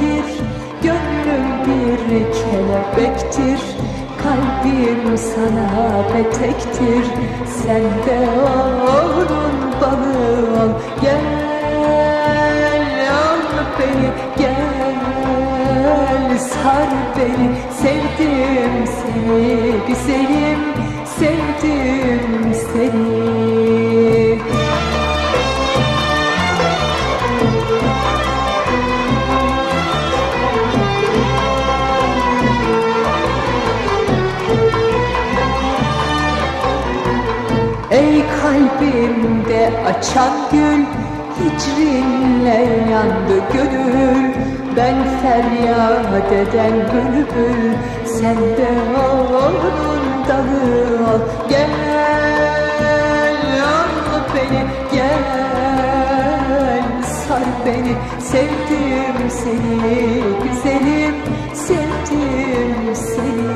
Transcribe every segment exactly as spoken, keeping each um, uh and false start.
melektir, gönlüm bir kelebektir. Kalbim sana petektir, sen de onun balı ol. Gel al beni, gel sar beni. Sevdim seni güzelim, sevdim seni. Ey kalbimde açan gül, hicrinle yandı gönül. Ben feryat eden bülbül, sen de onun dalı ol. Gel al beni, gel sar beni. Sevdim seni güzelim, sevdim seni.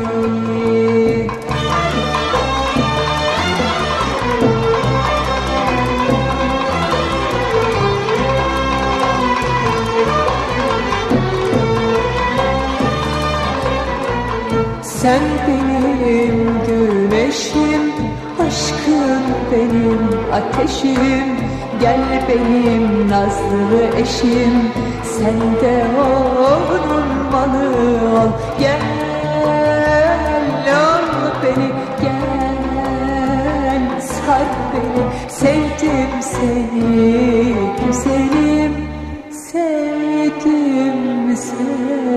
Sen benim güneşim, aşkın benim ateşim. Gel benim nazlı eşim, sen de onun malı ol. Gel al beni, gel sar beni. Sevdim seni güzelim, sevdim seni.